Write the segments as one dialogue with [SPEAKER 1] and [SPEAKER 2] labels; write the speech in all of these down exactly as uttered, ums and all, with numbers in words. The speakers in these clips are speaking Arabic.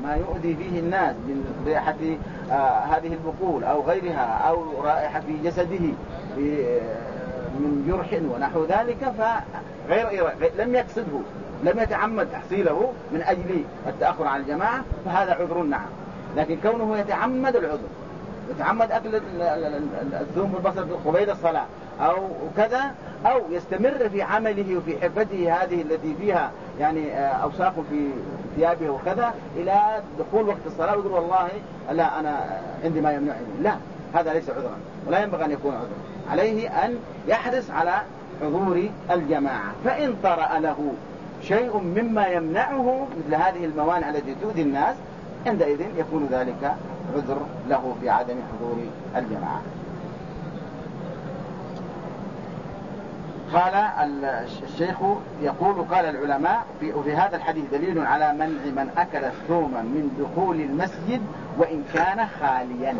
[SPEAKER 1] ما يؤذي فيه الناس من رائحة آه هذه البقول أو غيرها أو رائحة في جسده من جرح ونحو ذلك، فغير لم يقصده، لم يتعمد تحصيله من أجل التأخر عن الجماعة، فهذا عذر نعم. لكن كونه يتعمد العذر، يتعمد أكل الثوم والبصل قبيل الصلاة أو كذا، أو يستمر في عمله وفي حرفته هذه التي فيها يعني أوساخ في ثيابه وكذا إلى دخول وقت الصلاة ويقول والله لا أنا عندي ما يمنعني، لا، هذا ليس عذرا ولا ينبغي أن يكون عذرا. عليه أن يحرص على حضور الجماعة، فإن طرأ له شيء مما يمنعه مثل هذه الموانع التي تؤذي الناس، عندئذ يكون ذلك عذر له في عدم حضور الجماعة. قال الشيخ يقول قال العلماء في, في هذا الحديث دليل على منع من أكل الثوم من دخول المسجد وإن كان خاليا،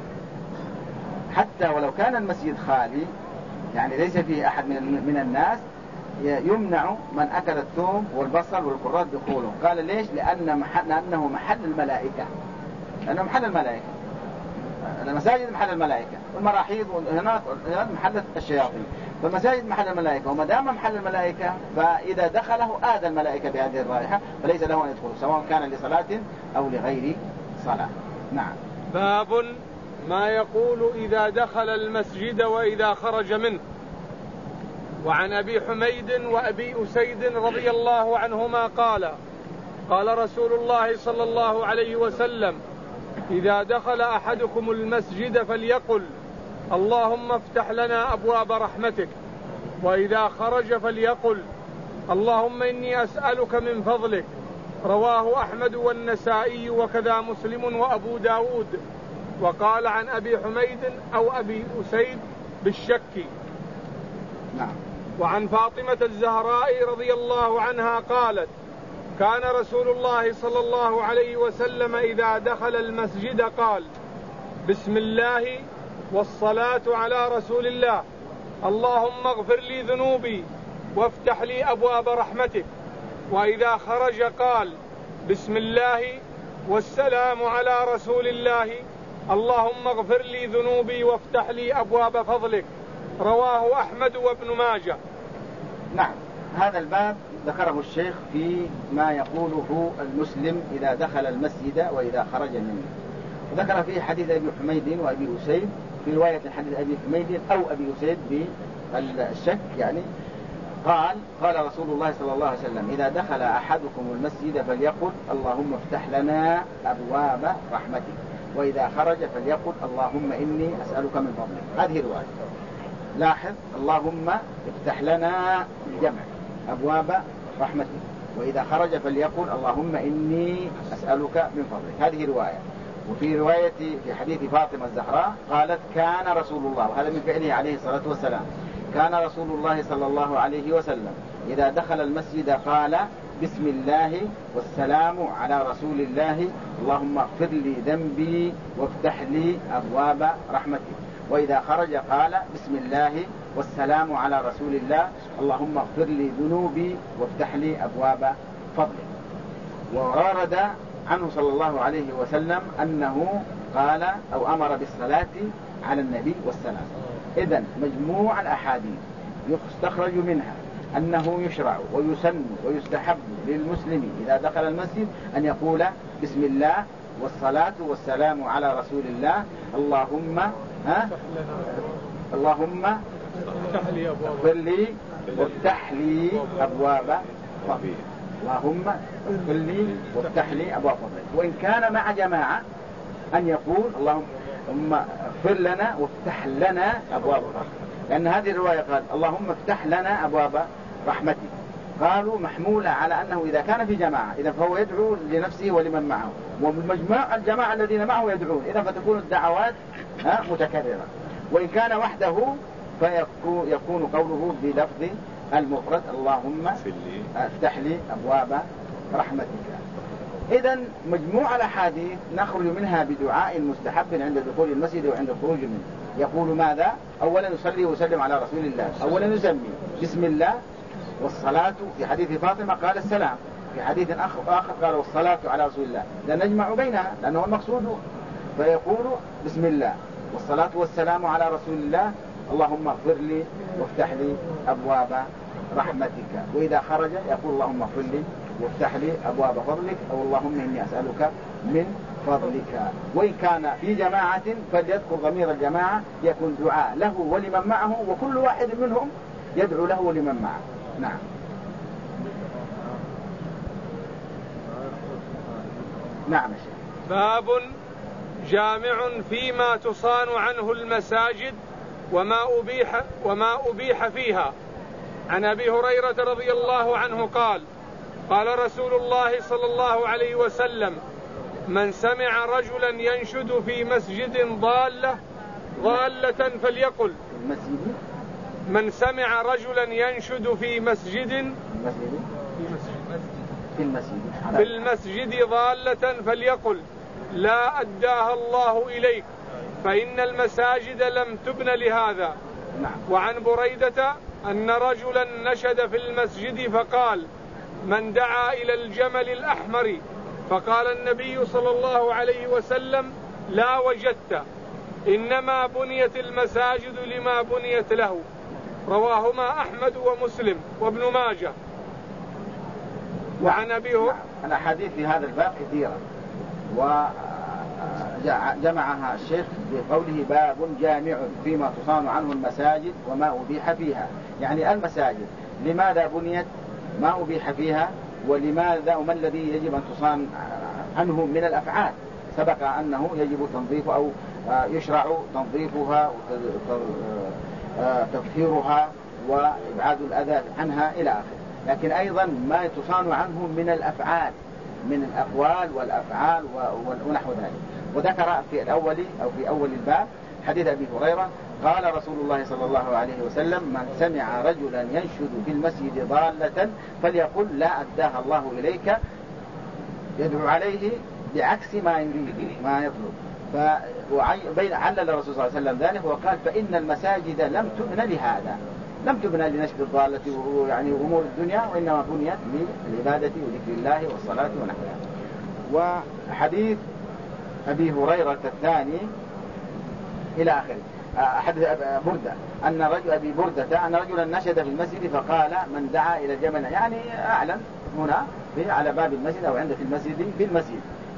[SPEAKER 1] حتى ولو كان المسجد خالي يعني ليس فيه أحد من, من الناس، يمنع من أكل الثوم والبصل والكرات دخوله. قال ليش؟ لأن محل لأنه محل الملائكة، لأنه محل الملائكة، المساجد محل الملائكة، والمراحيض هناك محل الشياطين، فالمساجد محل الملائكة، وما دام محل الملائكة فإذا دخله آذى الملائكة بهذه الرائحة فليس له أن يدخله سواء كان لصلاة أو لغير صلاة. نعم.
[SPEAKER 2] باب ما يقول إذا دخل المسجد وإذا خرج منه. وعن أبي حميد وأبي أسيد رضي الله عنهما قال قال رسول الله صلى الله عليه وسلم: إذا دخل أحدكم المسجد فليقل: اللهم افتح لنا أبواب رحمتك. وإذا خرج فليقل: اللهم إني أسألك من فضلك. رواه أحمد والنسائي وكذا مسلم وأبو داود. وقال عن أبي حميد أو أبي أسيد بالشك.
[SPEAKER 1] نعم.
[SPEAKER 2] وعن فاطمة الزهراء رضي الله عنها قالت: كان رسول الله صلى الله عليه وسلم إذا دخل المسجد قال: بسم الله والصلاة على رسول الله، اللهم اغفر لي ذنوبي وافتح لي أبواب رحمتك. وإذا خرج قال: بسم الله والسلام على رسول الله، اللهم اغفر لي ذنوبي وافتح لي أبواب فضلك. رواه أحمد وابن ماجه.
[SPEAKER 1] نعم. هذا الباب ذكره الشيخ في ما يقوله المسلم إذا دخل المسجد وإذا خرج منه. وذكر فيه حديث أبي حميد وأبي أسيد، في رواية الحديث أبي حميد أو أبي أسيد بالشك يعني، قال قال رسول الله صلى الله عليه وسلم: إذا دخل أحدكم المسجد فليقل: اللهم افتح لنا أبواب رحمتك. وإذا خرج فليقل: اللهم إني أسألك من فضلك. هذه الرواية. لاحظ: اللهم افتح لنا الجمع أبواب رحمتك. وإذا خرج فليقل: اللهم إني أسألك من فضلك. هذه رواية. وفي رواية في حديث فاطمة الزهراء قالت: كان رسول الله، وهذا من فعله عليه الصلاة والسلام، كان رسول الله صلى الله عليه وسلم إذا دخل المسجد قال: بسم الله والسلام على رسول الله، اللهم اغفر لي ذنبي وافتح لي أبواب رحمتك. وإذا خرج قال: بسم الله والسلام على رسول الله، اللهم اغفر لي ذنوبي وافتح لي أبواب فضلك. ورد عنه صلى الله عليه وسلم أنه قال أو أمر بالصلاة على النبي والسلام. إذن مجموع الأحاديث يستخرج منها أنه يشرع ويسن ويستحب للمسلم إذا دخل المسجد أن يقول: بسم الله والصلاة والسلام على رسول الله، اللهم ها اللهم اغفر لي وافتح لي أبواب فضلك، اللهم اغفر لي وافتح لي أبواب فضلك. وإن كان مع جماعة أن يقول: اللهم اغفر لنا وافتح لنا أبواب رحمتك، لأن هذه الرواية قال: اللهم افتح لنا أبواب رحمتك، قالوا محمولة على أنه إذا كان في جماعة إذا فهو يدعو لنفسه ولمن معه، ومجموع الجماعة الذين معه يدعون، إذا فتكون الدعوات متكررة. وإن كان وحده فيكون قوله بلفظ المفرد: اللهم افتح لي أبواب رحمتك. إذن مجموع الأحاديث نخرج منها بدعاء مستحب عند دخول المسجد وعند الخروج منه. يقول ماذا؟ أولا يصلي ويسلم على رسول الله، أولا يسمي بسم الله والصلاة، في حديث فاطمة قال السلام، في حديث آخر قال والصلاة على رسول الله، لا نجمع بينها لأنه المقصود، فيقول بسم الله والصلاة والسلام على رسول الله، اللهم اغفر لي وافتح لي أبواب رحمتك. وإذا خرج يقول اللهم اغفر لي وافتح لي أبواب فضلك، أو اللهم إني أسألك من فضلك. وإن كان في جماعة فليذكر ضمير الجماعة، يكون دعاء له ولمن معه، وكل واحد منهم يدعو له ولمن معه. نعم. نعم يا شيخ.
[SPEAKER 2] باب جامع فيما تصان عنه المساجد وما أبيح, وما أبيح فيها. عن أبي هريرة رضي الله عنه قال قال رسول الله صلى الله عليه وسلم: من سمع رجلا ينشد في مسجد ضالة ضالة فليقل من سمع رجلا ينشد في مسجد
[SPEAKER 1] في المسجد
[SPEAKER 2] في المسجد ضالة فليقل لا أداها الله إليك فإن المساجد لم تبن لهذا. وعن بريدة أن رجلا نشد في المسجد فقال: من دعا إلى الجمل الأحمر، فقال النبي صلى الله عليه وسلم: لا وجدت، إنما بنيت المساجد لما بنيت له. رواهما أحمد ومسلم وابن ماجه. وعن أبي هريرة
[SPEAKER 1] الأحاديث في هذا الباب كثيرة، وجمعها الشيخ بقوله باب جامع فيما تصان عنه المساجد وما أبيح فيها. يعني المساجد لماذا بنيت، ما أبيح فيها، ولماذا وما الذي يجب أن تصان عنه من الأفعال. سبق أنه يجب تنظيف أو يشرع تنظيفها وتطهيرها وإبعاد الأذى عنها إلى آخره. لكن أيضا ما تصان عنه من الأفعال، من الأقوال والأفعال ونحو ذلك. وذكر في الأول أو في أول الباب حديث أبي هريرة قال رسول الله صلى الله عليه وسلم: من سمع رجلا ينشد في المسجد ضالة فليقل لا أداها الله إليك، يدعو عليه بعكس ما يريد ما يطلب. فعلل الرسول صلى الله عليه وسلم ذلك وقال: فإن المساجد لم تبن لهذا، لم تبنى لنشد الضالة يعني أمور الدنيا، وإنما بنيت للعبادة وذكر الله والصلاة ونحوها. وحديث أبي هريرة الثاني إلى آخره. حديث بردة أن رجل أبي بردة أن رجلا نشد في المسجد فقال: من دعا إلى الجمل، يعني أعلن هنا في على باب المسجد أو عند في المسجد في المسجد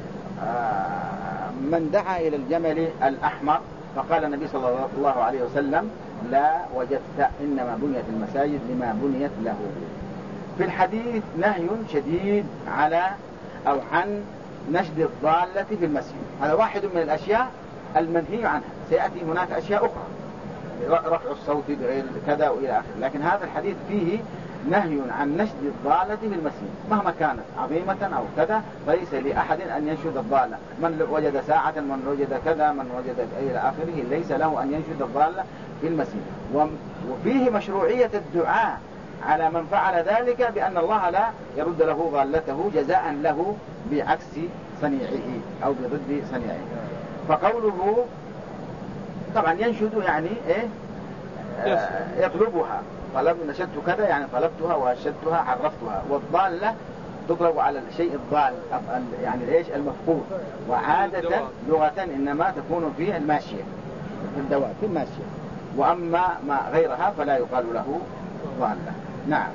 [SPEAKER 1] من دعا إلى الجمل الأحمر، فقال النبي صلى الله عليه وسلم: لا وجدت، إنما بنيت المساجد لما بنيت له. في الحديث نهي شديد على أو عن نشد الضالة في المسجد. هذا واحد من الأشياء المنهي عنها. سيأتي هناك أشياء أخرى، رفع الصوت بغير كذا وإلى آخره، لكن هذا الحديث فيه نهي عن نشد الضالة في المسجد مهما كانت عظيمة أو كذا، فليس لأحد أن ينشد الضالة. من وجد ساعة، من وجد كذا، من وجد إلى آخره، ليس له أن ينشد الضالة في المسجد. وفيه مشروعية الدعاء على من فعل ذلك بأن الله لا يرد له ضالته جزاء له بعكس صنيعه أو بضد صنيعه. فقوله طبعا ينشد يعني إيه؟ آه يطلبها، طلب نشدت كذا يعني طلبتها وأشدتها عرفتها. والضالة تضرب على الشيء الضال يعني ايش المفقود، وعادة لغة إنما تكون في الماشية في الدواب في الماشية، وأما ما غيرها فلا يقال له ضالة. نعم،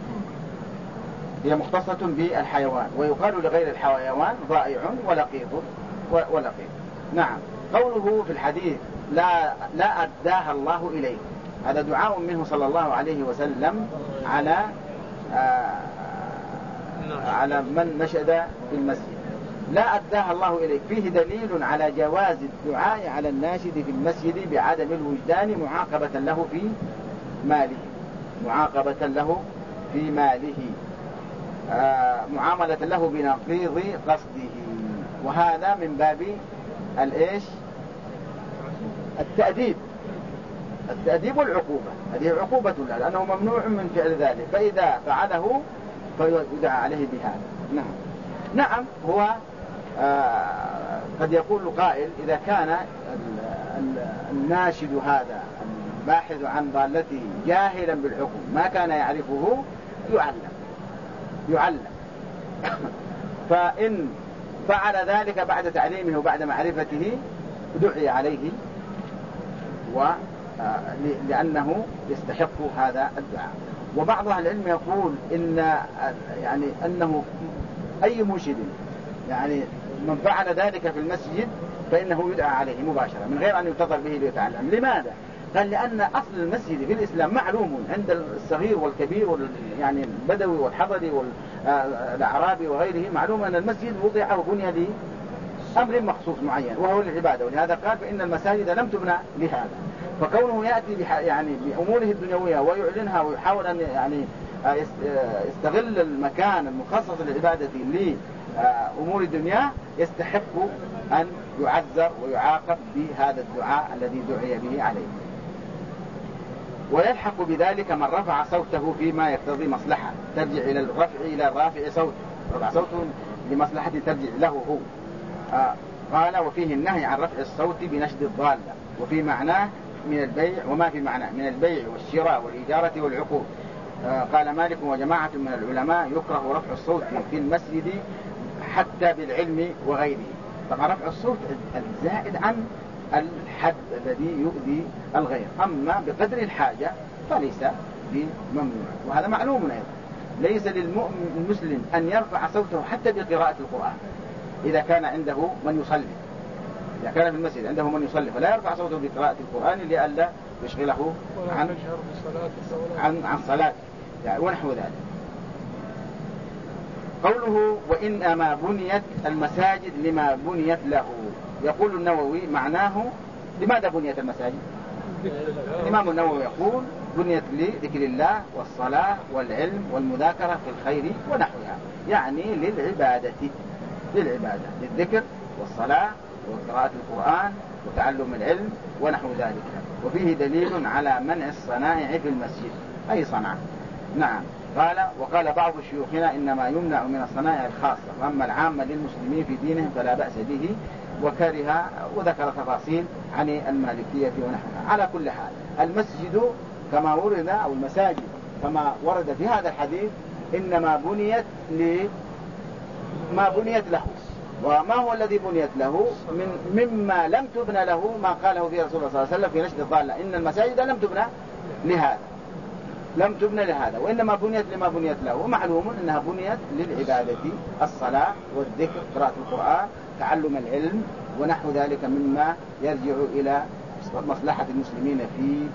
[SPEAKER 1] هي مختصة بالحيوان، ويقال لغير الحيوان ضائع ولقيط ولقيط. نعم. قوله في الحديث لا لا أداها الله إليه، هذا دعاء منه صلى الله عليه وسلم على آه على من نشد في المسجد. لا أداها الله إليك فيه دليل على جواز الدعاء على الناشد في المسجد بعدم الوجدان معاقبة له في ماله، معاقبة له في ماله آه معاملة له بنقيض قصده. وهذا من باب الإيش التأديب، التأديب والعقوبة. هذه عقوبة له لأنه ممنوع من فعل ذلك، فإذا فعله فيدعى عليه بهذا. نعم. نعم. هو آه قد يقول قائل إذا كان الناشد هذا الباحث عن ضالته جاهلا بالحكم ما كان يعرفه يعلم يعلم فإن فعل ذلك بعد تعليمه وبعد معرفته دعي عليه، و لأنه يستحق هذا الدعاء. وبعض أهل العلم يقول إن يعني أنه أي منشد يعني من فعل ذلك في المسجد فإنه يدعى عليه مباشرة من غير أن ينتظر به ليتعلم. لماذا؟ قال لأن أصل المسجد في الإسلام معلوم عند الصغير والكبير يعني البدوي والحضري والأعرابي وغيره، معلوم أن المسجد وضع وبني لي أمر مخصوص معين وهو العبادة، ولهذا قال فإن المساجد لم تبنى لهذا. فكونه يأتي يعني بأموره الدنيوية ويعلنها ويحاول أن يعني يستغل المكان المخصص للعبادة لأمور الدنيا يستحق أن يعذر ويعاقب بهذا الدعاء الذي دعي به عليه. ويلحق بذلك من رفع صوته فيما يقتضي مصلحة ترجع إلى الرفع إلى الرافع صوته، رفع صوته لمصلحة ترجع له هو. آه قال وفيه النهي عن رفع الصوت بنشد الضالة، وفي معناه من البيع وما في معناه من البيع والشراء والإجارة والعقود. آه قال مالك وجماعة من العلماء يكره رفع الصوت في المسجد حتى بالعلم وغيره. طبعا رفع الصوت الزائد عن الحد الذي يؤذي الغير، أما بقدر الحاجة فليس بممنوع. وهذا معلوم أيضا، ليس للمسلم أن يرفع صوته حتى بقراءة القرآن إذا كان عنده من يصلي. إذا كان في المسجد عنده من يصلي فلا يرفع صوته بقراءة القرآن لئلا يشغله عن عن عن صلاة يعني ونحو ذلك. قوله وإنما بنيت المساجد لما بنيت له، يقول النووي معناه لماذا بنيت المساجد؟ الإمام النووي يقول بنيت لذكر الله والصلاة والعلم والمذاكرة في الخير ونحوها، يعني للعبادة للعبادة للذكر والصلاة وقراءة القرآن وتعلم العلم ونحو ذلك. وفيه دليل على منع الصنائع في المسجد، أي صنعة. نعم. قال وقال بعض شيوخنا إنما يمنع من الصنائع الخاصة، وأما العامة للمسلمين في دينهم فلا بأس به، وكره وذكر تفاصيل عن المالكية ونحوها. على كل حال المسجد كما ورد أو المساجد كما ورد في هذا الحديث إنما بنيت لما بنيت له. وما هو الذي بنيت له؟ من مما لم تبنى له ما قاله في رسول الله صلى الله عليه وسلم في نشد الضالة، إن المساجد لم تبنى لهذا لم تبنى لهذا وإنما بنيت لما بنيت له. ومعلوم أنها بنيت للعبادة، الصلاة والذكر قراءة القرآن تعلم العلم ونحو ذلك مما يرجع إلى مصلحة المسلمين في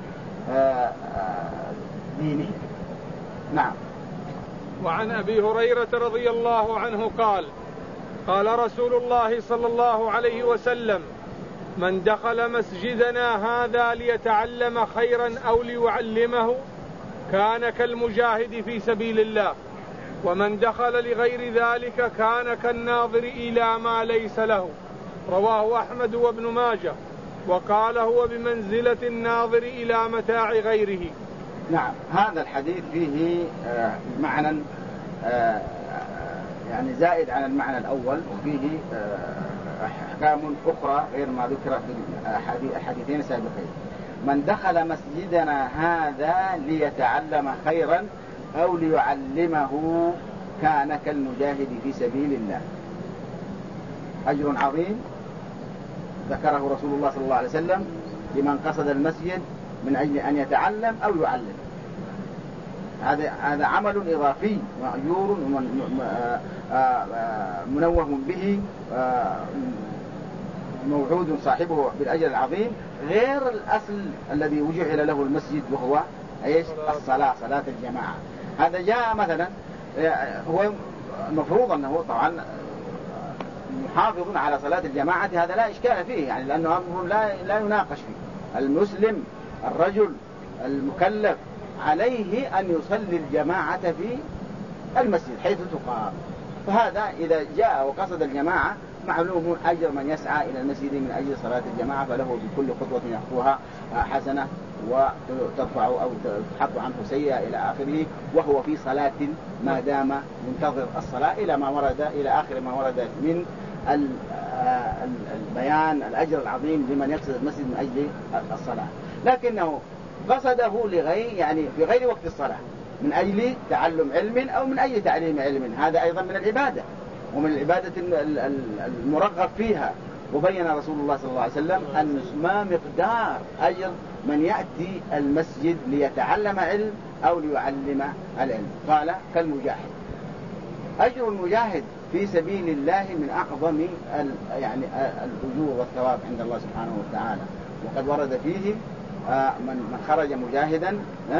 [SPEAKER 1] دينهم. نعم.
[SPEAKER 2] وعن أبي هريرة رضي الله عنه قال قال رسول الله صلى الله عليه وسلم من دخل مسجدنا هذا ليتعلم خيرا أو ليعلمه كان كالمجاهد في سبيل الله، ومن دخل لغير ذلك كان كالناظر إلى ما ليس له. رواه أحمد وابن ماجه، وقال هو بمنزلة الناظر إلى متاع غيره.
[SPEAKER 1] نعم. هذا الحديث فيه آه معنى آه يعني زائد عن المعنى الأول، وفيه آه أحكام أخرى غير ما ذكر في الحديثين السابقين. من دخل مسجدنا هذا ليتعلم خيرا أو ليعلمه كان كالمجاهد في سبيل الله. أجر عظيم ذكره رسول الله صلى الله عليه وسلم لمن قصد المسجد من أجل أن يتعلم أو يعلم. هذا هذا عمل إضافي مأجور منوه به موعود صاحبه بالأجر العظيم، غير الأصل الذي وجعل له المسجد وهو ايش؟ الصلاة، صلاة الجماعة. هذا جاء مثلا هو المفروض أنه طبعا محافظ على صلاة الجماعة، هذا لا إشكال فيه يعني لأنه أمر لا لا يناقش فيه. المسلم الرجل المكلف عليه أن يصلي الجماعة في المسجد حيث تقام، فهذا إذا جاء وقصد الجماعة معلوم أجر من يسعى إلى المسجد من أجل صلاة الجماعة، فله بكل خطوة يخطوها حسنة وترفع أو تحط عنه سيئة إلى آخره، وهو في صلاة ما دام منتظر الصلاة إلى ما ورد إلى آخر ما ورد من البيان الأجر العظيم لمن يقصد المسجد من أجل الصلاة. لكنه قصده لغير يعني في غير وقت الصلاة، من أجل تعلم علم أو من أي تعليم علم، هذا أيضا من العبادة ومن العبادة المرغب فيها. وبين رسول الله صلى الله عليه وسلم أن ما مقدار أجر من يأتي المسجد ليتعلم علم أو ليعلم العلم، قال كالمجاهد. أجر المجاهد في سبيل الله من أعظم يعني الأجور والثواب عند الله سبحانه وتعالى. وقد ورد فيه من خرج مجاهدا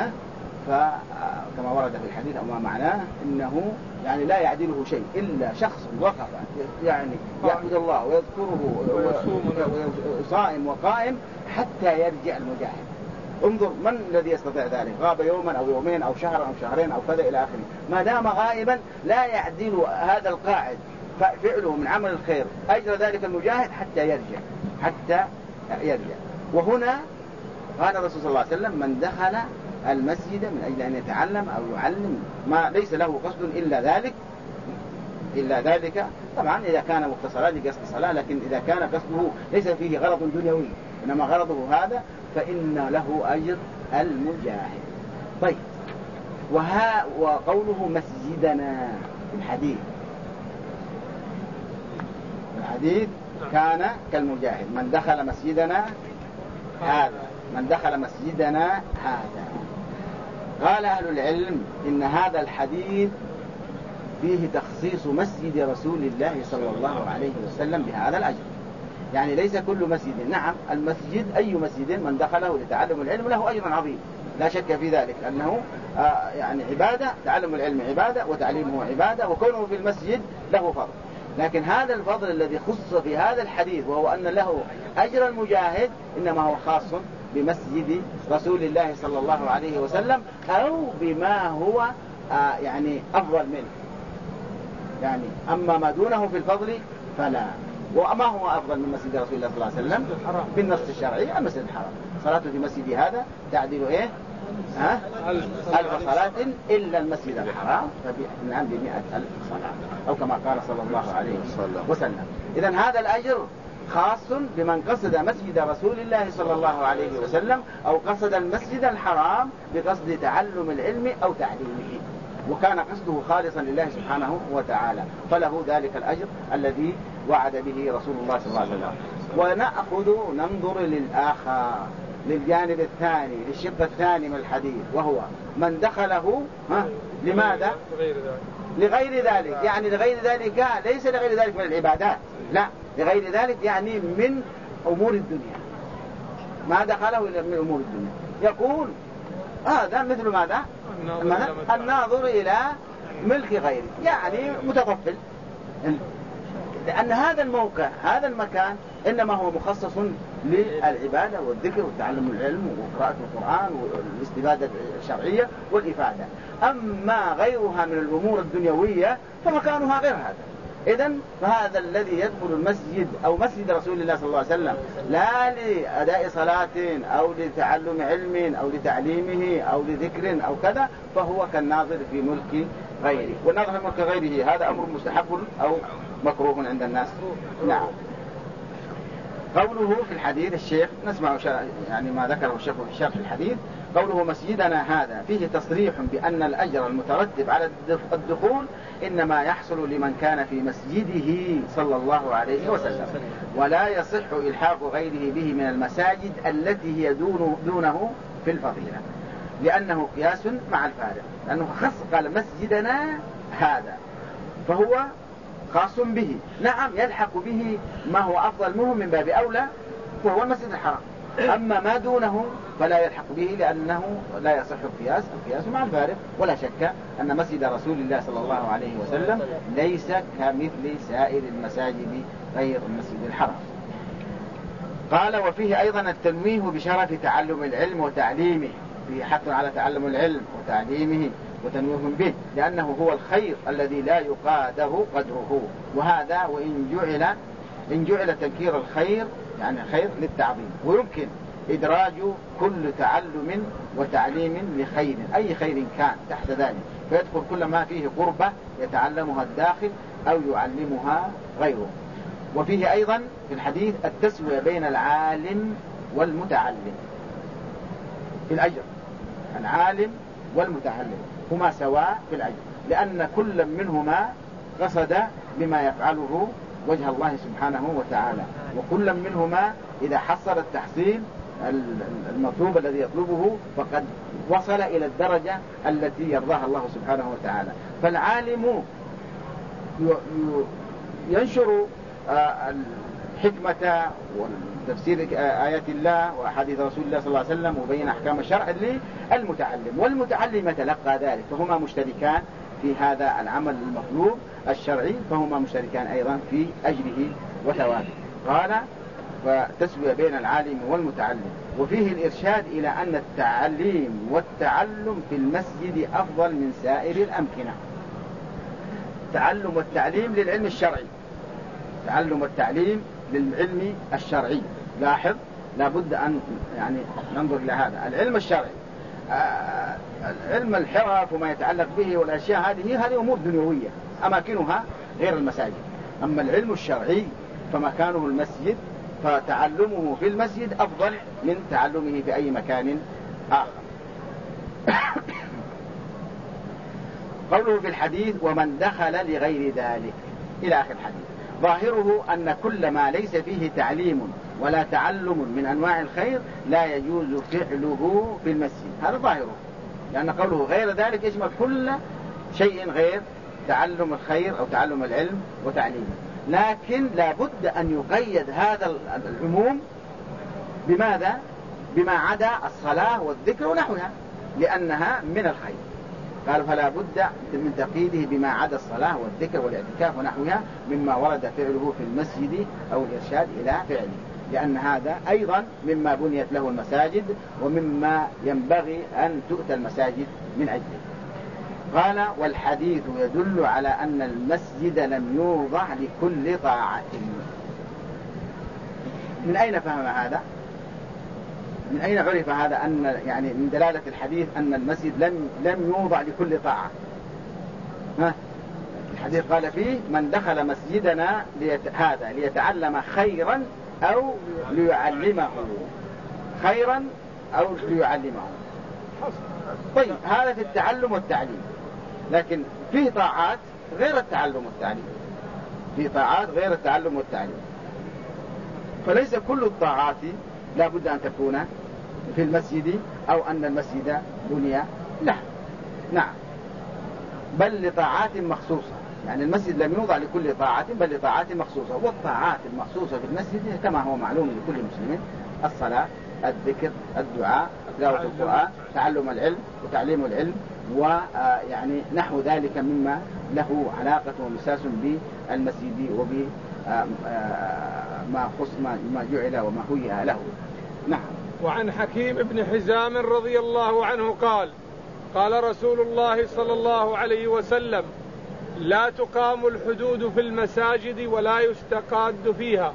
[SPEAKER 1] فكما ورد في الحديث أو ما معناه إنه يعني لا يعدله شيء إلا شخص وقف يعني يعبد الله ويذكره وصائم وقائم حتى يرجع المجاهد. انظر من الذي يستطيع ذلك؟ غاب يوما أو يومين أو شهرا أو شهرين أو كذا إلى آخره، ما دام غائبا لا يعدل هذا القاعد فعله من عمل الخير أجر ذلك المجاهد حتى يرجع حتى يرجع. وهنا قال الرسول صلى الله عليه وسلم من دخل المسجد من أجل أن يتعلم أو يعلم ما ليس له قصد إلا ذلك إلا ذلك طبعا إذا كان مقتصرا لقصد الصلاة، لكن إذا كان قصده ليس فيه غرض دنيوي إنما غرضه هذا فإن له أجر المجاهد. طيب، وها وقوله مسجدنا في الحديث الحديث كان كالمجاهد من دخل مسجدنا هذا من دخل مسجدنا هذا. قال أهل العلم إن هذا الحديث فيه تخصيص مسجد رسول الله صلى الله عليه وسلم بهذا الأجر، يعني ليس كل مسجد. نعم المسجد أي مسجد من دخله لتعلم العلم له أجر عظيم لا شك في ذلك، أنه آه يعني عبادة، تعلم العلم عبادة وتعليمه عبادة وكونه في المسجد له فضل. لكن هذا الفضل الذي خص في هذا الحديث وهو أن له أجر المجاهد إنما هو خاص بمسجد رسول الله صلى الله عليه وسلم أو بما هو آه يعني أفضل منه، يعني أما ما دونه في الفضل فلا. وما هو أفضل من مسجد رسول الله صلى الله عليه وسلم بالنص الشرعي؟ المسجد الحرام. صلاة في مسجد هذا تعدل إيه؟ ها؟ ألف صلاة إلا المسجد الحرام فنعم بمئة ألف صلاة أو كما قال صلى الله عليه وسلم. إذن هذا الأجر خاص بمن قصد مسجد رسول الله صلى الله عليه وسلم أو قصد المسجد الحرام بقصد تعلم العلم أو تعليمه، وكان قصده خالصا لله سبحانه وتعالى، فله ذلك الأجر الذي وعد به رسول الله صلى الله عليه وسلم. ونأخذ ننظر للآخر، للجانب الثاني، للشق الثاني من الحديث، وهو من دخله ها لماذا؟ لغير ذلك، يعني لغير ذلك ليس لغير ذلك من العبادات، لا، لغير ذلك يعني من أمور الدنيا. ما دخله إلا من أمور الدنيا. يقول هذا آه مثل ماذا؟ الناظر إلى ملك غيره، يعني متطفل، لأن هذا الموقع هذا المكان إنما هو مخصص للعبادة والذكر وتعلم العلم وقراءة القرآن والاستفادة الشرعية والإفادة. أما غيرها من الأمور الدنيوية فمكانها غير هذا. إذن فهذا الذي يدخل المسجد أو مسجد رسول الله صلى الله عليه وسلم لا لأداء صلاة أو لتعلم علم أو لتعليمه أو لذكر أو كذا، فهو كالناظر في ملك غيره. والناظر في ملك غيره هذا أمر مستحب أو مكروه عند الناس. نعم. قوله في الحديث الشيخ نسمع يعني ما ذكره الشيخ في شرح الحديث، قوله مسجدنا هذا فيه تصريح بأن الأجر المترتب على الدخول إنما يحصل لمن كان في مسجده صلى الله عليه وسلم، ولا يصح إلحاق غيره به من المساجد التي هي دونه, دونه في الفضيلة، لأنه قياس مع الفارق، لأنه خص قال مسجدنا هذا فهو خاص به. نعم يلحق به ما هو أفضل منه من باب أولى وهو المسجد الحرام، أما ما دونه فلا يلحق به لأنه لا يصح القياس، القياس مع الفارق. ولا شك أن مسجد رسول الله صلى الله عليه وسلم ليس كمثل سائر المساجد غير المسجد الحرام. قال وفيه أيضا التنويه بشرف تعلم العلم وتعليمه، فيه حث على تعلم العلم وتعليمه وتنويه به، لأنه هو الخير الذي لا يقادر قدره. وهذا وإن جعل إن جعل تنكير الخير يعني خير للتعظيم، ويمكن إدراج كل تعلم وتعليم لخير أي خير كان تحت ذلك، فيدخل كل ما فيه قربة يتعلمها الداخل أو يعلمها غيره. وفيه أيضا في الحديث التسوية بين العالم والمتعلم في الأجر، العالم والمتعلم. هما سواء في الأجر، لأن كل منهما قصد بما يفعله وجه الله سبحانه وتعالى، وكل منهما إذا حصل التحصيل المطلوب الذي يطلبه فقد وصل إلى الدرجة التي يرضاها الله سبحانه وتعالى. فالعالم ينشر الحكمة وتفسير آيات الله وأحاديث رسول الله صلى الله عليه وسلم وبين أحكام الشرع للمتعلم، والمتعلم يتلقى ذلك، فهما مشتركان في هذا العمل المطلوب الشرعي، فهما مشتركان أيضا في أجره وثوابه. قال فتسوية بين العالم والمتعلم. وفيه الإرشاد إلى أن التعليم والتعلم في المسجد أفضل من سائر الأمكنة. تعلم والتعليم للعلم الشرعي، تعلم والتعليم للعلم الشرعي. لاحظ لابد أن يعني ننظر إلى هذا العلم الشرعي. آه علم الحرف وما يتعلق به والأشياء هذه هذه أمور دنيوية أماكنها غير المساجد. أما العلم الشرعي فمكانه المسجد، فتعلمه في المسجد أفضل من تعلمه في أي مكان آخر. قوله في الحديث ومن دخل لغير ذلك إلى آخر الحديث، ظاهره أن كل ما ليس فيه تعليم ولا تعلم من أنواع الخير لا يجوز فعله في المسجد. هذا ظاهره، لأن قوله غير ذلك يشمل كل شيء غير تعلم الخير أو تعلم العلم وتعليمه. لكن لا بد أن يقيد هذا العموم بماذا؟ بما عدا الصلاة والذكر ونحوها، لأنها من الخير. قال فلا بد من تقييده بما عدا الصلاة والذكر والاعتكاف ونحوها مما ورد فعله في المسجد أو الإرشاد إلى فعله، لأن هذا أيضا مما بنيت له المساجد ومما ينبغي أن تؤتى المساجد من أجله. قال والحديث يدل على أن المسجد لم يوضع لكل طاعة. من أين فهم هذا؟ من أين عرف هذا أن يعني من دلالة الحديث أن المسجد لم لم يوضع لكل طاعة؟ ها؟ الحديث قال فيه من دخل مسجدنا ليت... هذا ليتعلم خيرا أو ليعلمه، خيرا أو ليعلمه. طيب هذا في التعلم والتعليم، لكن في طاعات غير التعلم والتعليم، في طاعات غير التعلم والتعليم. فليس كل الطاعات لا بد أن تكون في المسجد أو أن المسجد بني له، نعم، بل لطاعات مخصوصة. يعني المسجد لم يوضع لكل طاعة بل لطاعات مخصوصة، والطاعات المخصوصة في المسجد كما هو معلوم لكل مسلم: الصلاة، الذكر، الدعاء، تلاوة القرآن، تعلم العلم وتعليم العلم، ويعني نحو ذلك مما له علاقة ومساس بالمسجد وبما خص ما جعل وما هيئ له. نعم.
[SPEAKER 2] وعن حكيم بن حزام رضي الله عنه قال قال رسول الله صلى الله عليه وسلم: لا تقام الحدود في المساجد ولا يستقاد فيها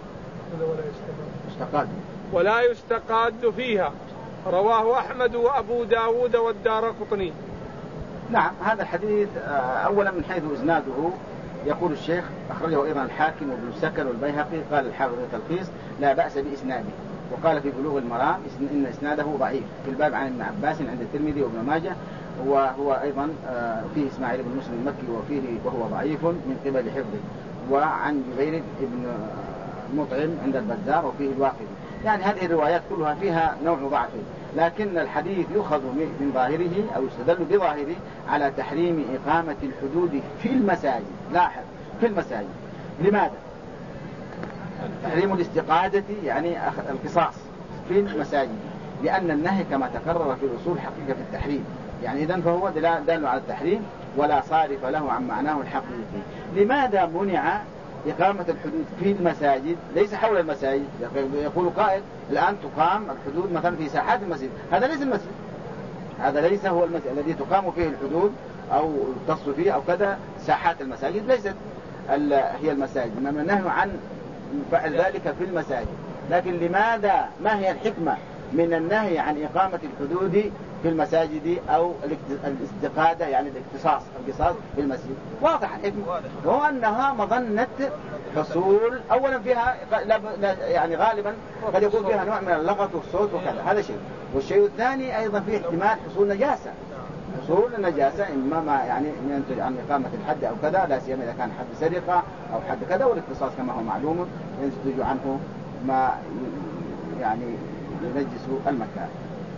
[SPEAKER 2] ولا يستقاد فيها. رواه أحمد وأبو داود والدارقطني.
[SPEAKER 1] نعم، هذا الحديث أولا من حيث إسناده يقول الشيخ أخرجه أيضا الحاكم وابن السكن والبيهقي. قال الحافظ التلخيص لا بأس بإسناده، وقال في بلوغ المرام إن إسناده ضعيف. في الباب عن ابن عباس عند الترمذي وابن ماجه، وهو أيضا فيه إسماعيل بن مسلم المكي وفيه وهو ضعيف من قبل حفظه، وعن جبير بن مطعم عند البزار وفيه الواقدي. يعني هذه الروايات كلها فيها نوع ضعف، لكن الحديث يؤخذ من ظاهره أو يستدل بظاهره على تحريم إقامة الحدود في المساجد. لاحظ في المساجد. لماذا؟ تحريم الاستقادة يعني القصاص في المساجد، لأن النهي كما تكرر في الأصول حقيقة في التحريم، يعني إذن فهو دال على التحريم ولا صارف له عن معناه الحقيقي. لماذا منع إقامة الحدود في المساجد ليس حول المساجد؟ يقول قائل الآن تقام الحدود مثلا في ساحات المسجد. هذا ليس المسجد، هذا ليس هو المسجد الذي تقام فيه الحدود أو تصل فيه أو كذا. ساحات المساجد ليست هي المساجد، إنما النهي عن فعل ذلك في المساجد. لكن لماذا؟ ما هي الحكمة من النهي عن إقامة الحدود في المساجد أو الاستقادة يعني الاقتصاص القصاص في المسجد؟ واضح الحكمة، هو أنها مظنة حصول أولا فيها يعني غالبا قد يكون فيها نوع من اللغط والصوت وكذا، هذا شيء. والشيء الثاني أيضا فيه احتمال حصول نجاسة، حصول النجاسة إما ما يعني ينتج عن إقامة الحد أو كذا، لا سيما إذا كان حد سرقة أو حد كذا، والاقتصاص كما هو معلوم ينتج عنه ما يعني ينجس المكان.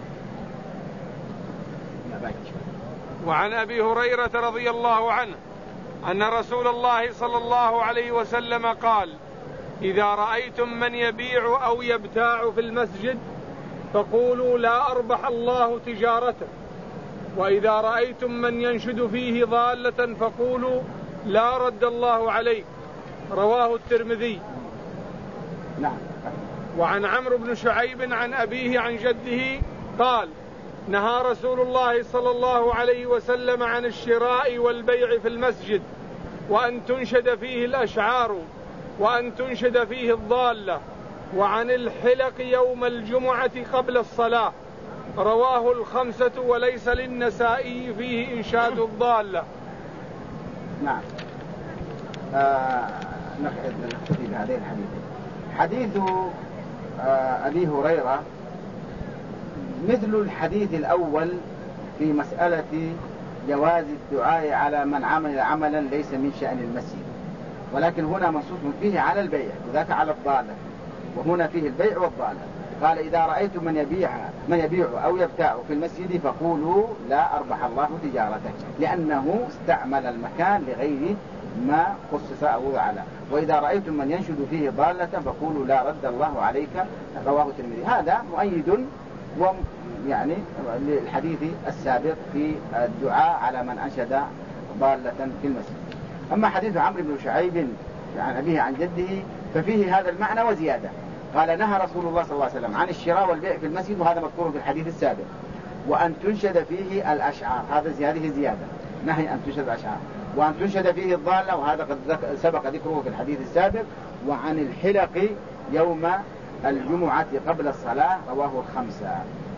[SPEAKER 2] وعن أبي هريرة رضي الله عنه أن رسول الله صلى الله عليه وسلم قال: إذا رأيتم من يبيع أو يبتاع في المسجد فقولوا لا أربح الله تجارته، وإذا رأيتم من ينشد فيه ضالة فقولوا لا رد الله عليك. رواه الترمذي.
[SPEAKER 1] نعم.
[SPEAKER 2] وعن عمرو بن شعيب عن أبيه عن جده قال: نهى رسول الله صلى الله عليه وسلم عن الشراء والبيع في المسجد، وأن تنشد فيه الأشعار، وأن تنشد فيه الضالة، وعن الحلق يوم الجمعة قبل الصلاة. رواه الخمسة وليس للنسائي فيه إنشاد الضالة.
[SPEAKER 1] نعم. آه نختفي بهذين الحديثين. حديث آه أبي هريرة مثل الحديث الأول في مسألة جواز الدعاء على من عمل عملا ليس من شأن المسجد، ولكن هنا منصوص فيه على البيع وذاك على الضالة، وهنا فيه البيع والضالة. قال: إذا رأيتم من يبيع من يبيع أو يبتاع في المسجد فقولوا لا أربح الله تجارته، لأنه استعمل المكان لغير ما خصص أو وضع له. وإذا رأيتم من ينشد فيه ضالة فقولوا لا رد الله عليك. رواه الترمذي. هذا مؤيد ويعني للحديث السابق في الدعاء على من أنشد ضالة في المسجد. أما حديث عمرو بن شعيب عن أبيه عن جده ففيه هذا المعنى وزيادة. قال: نهى رسول الله صلى الله عليه وسلم عن الشراء والبيع في المسجد، وهذا مذكور في الحديث السابق، وأن تنشد فيه الأشعار، هذا هذه زيادة، نهي أن تنشد الأشعار، وأن تنشد فيه الضالة، وهذا قد سبق ذكره في الحديث السابق، وعن الحلق يوم الجمعة قبل الصلاة. رواه الخمسة.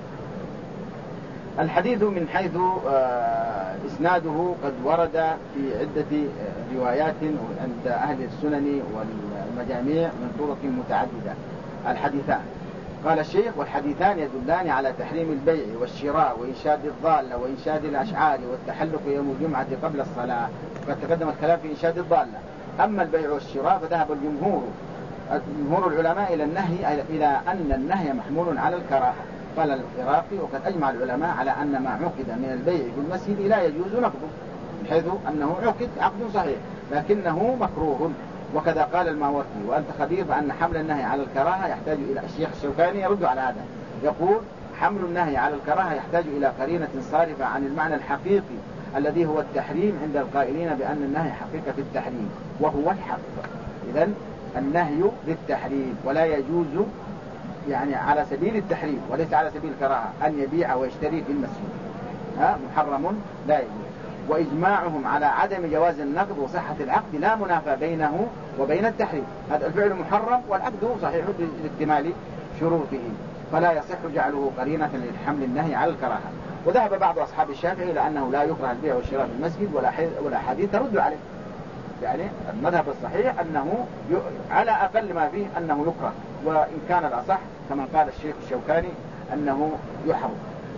[SPEAKER 1] الحديث من حيث إسناده قد ورد في عدة روايات عند أهل السنن والمجاميع من طرق متعددة. الحديثان، قال الشيخ: والحديثان يدلان على تحريم البيع والشراء وإنشاد الضالة وإنشاد الأشعار والتحلق يوم الجمعة قبل الصلاة. قد تقدم الكلام في إنشاد الضالة. أما البيع والشراء فذهب الجمهور جمهور العلماء إلى النهي إلى أن النهي محمول على الكراهة. قال العراقي: وقد أجمع العلماء على أن ما عقد من البيع في المسجد لا يجوز نقضه، من حيث أنه عقد عقد صحيح لكنه مكروه. وكذا قال الماوردي: وأنت خبير بأن حمل النهي على الكراهة يحتاج إلى الشيخ الشوكاني يرد على هذا، يقول: حمل النهي على الكراهة يحتاج إلى قرينة صارفة عن المعنى الحقيقي الذي هو التحريم عند القائلين بأن النهي حقيقة في التحريم وهو الحق. إذن النهي للتحريم ولا يجوز يعني على سبيل التحريم وليس على سبيل الكراهة أن يبيع ويشتري في المسجد، ها محرم لا يجوز. وإجماعهم على عدم جواز النقد وصحة العقد لا منافى بينه وبين التحريم. هذا الفعل محرم والعقد صحيح لاكتمال شروطه، فلا يصح جعله قرينة للحمل النهي على الكراهة. وذهب بعض أصحاب الشافعي إلى أنه لا يكره البيع والشراء في المسجد ولا حديث ترد عليه. يعني المذهب الصحيح أنه على أقل ما فيه أنه يكره، وإن كان الأصح كما قال الشيخ الشوكاني أنه يحرم.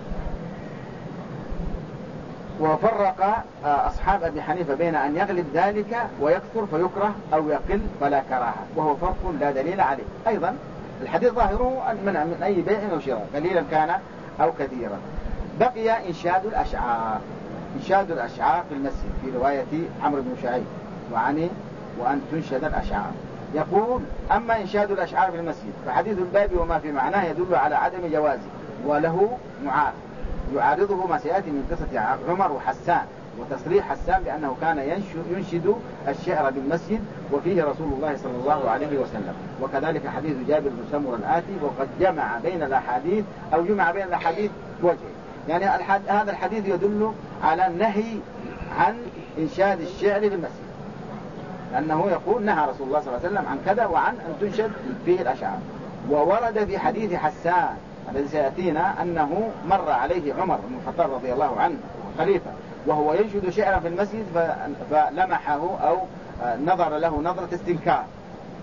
[SPEAKER 1] وفرق أصحاب أبي حنيفة بين أن يغلب ذلك ويكثر فيكره أو يقل فلا كراهة، وهو فرق لا دليل عليه. أيضا الحديث ظاهره المنع من أي بيع أو شراء قليلا كان أو كثيرا. بقي إنشاد الأشعار. إنشاد الأشعار في المسجد في رواية عمرو بن شعيب وعني وأن تنشد الأشعار. يقول: أما إنشاد الأشعار في المسجد فحديث الباب وما في معناه يدل على عدم جوازه، وله معارض يعارضه ما سيأتي من قصة عمر وحسان وتصريح حسان بأنه كان ينشد الشعر بالمسجد وفيه رسول الله صلى الله عليه وسلم. وكذلك حديث جابر بن سمرة الآتي. وقد جمع بين الأحاديث أو جمع بين الأحاديث وجه، يعني هذا الحديث يدل على النهي عن إنشاد الشعر بالمسجد، لأنه يقول: نهى رسول الله صلى الله عليه وسلم عن كذا وعن أن تنشد فيه الأشعار. وورد في حديث حسان الذي سيأتينا أنه مر عليه عمر بن الخطاب رضي الله عنه خليفة وهو ينشد شعرا في المسجد فلمحه أو نظر له نظرة استنكار،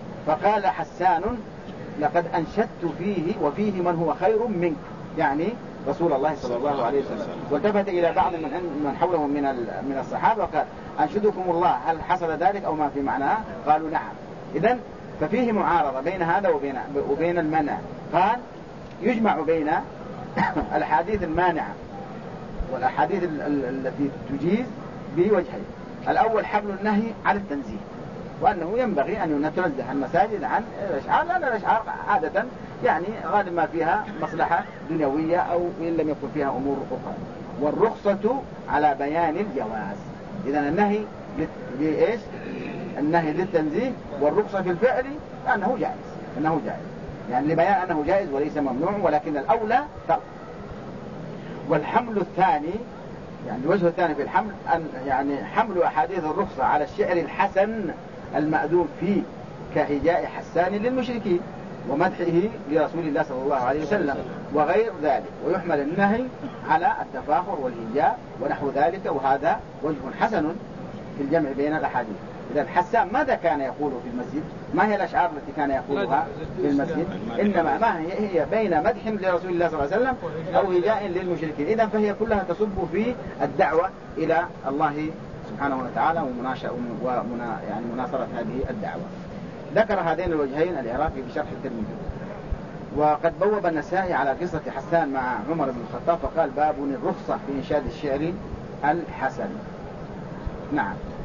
[SPEAKER 1] فقال حسان: لقد أنشدت فيه وفيه من هو خير منك، يعني رسول الله صلى الله عليه وسلم. والتفت إلى بعض من من حوله من من الصحابة وقال أنشدكم الله هل حصل ذلك أو ما في معناه؟ قالوا نعم. إذن ففيه معارضة بين هذا وبين وبين المنع. قال يجمع بين الأحاديث المانعة والأحاديث التي تجيز بوجهين. الأول حمل النهي على التنزيه، وأنه ينبغي أن نتنزه المساجد عن الأشعار، لأن الأشعار عادة يعني غالبا ما فيها مصلحة دنيوية أو إن لم يكن فيها أمور أخرى. والرخصة على بيان الجواز. إذن النهي لإيش؟ النهي للتنزيه، والرخصة في الفعل أنه جائز، أنه جائز يعني لبيان أنه جائز وليس ممنوع، ولكن الأولى ترك. والحمل الثاني يعني الوجه الثاني في الحمل أن يعني حمل أحاديث الرخصة على الشعر الحسن المأذون فيه كهجاء حسان للمشركين ومدحه لرسول الله صلى الله عليه وسلم وغير ذلك. ويحمل النهي على التفاخر والهجاء ونحو ذلك، وهذا وجه حسن في الجمع بين الأحاديث. إذا حسان ماذا كان يقول في المسجد؟ ما هي الأشعار التي كان يقولها في المسجد؟ إنما ما هي, هي بين مدح لرسول الله صلى الله عليه وسلم أو هجاء للمشركين. إذا فهي كلها تصب في الدعوة إلى الله سبحانه وتعالى ومناشأة ومنا يعني مناصرة هذه الدعوة. ذكر هذين الوجهين العراقي في شرح الترمذي. وقد بوب النسائي على قصة حسان مع عمر بن الخطاب فقال باب الرخصة في إنشاد الشعر الحسن. نعم.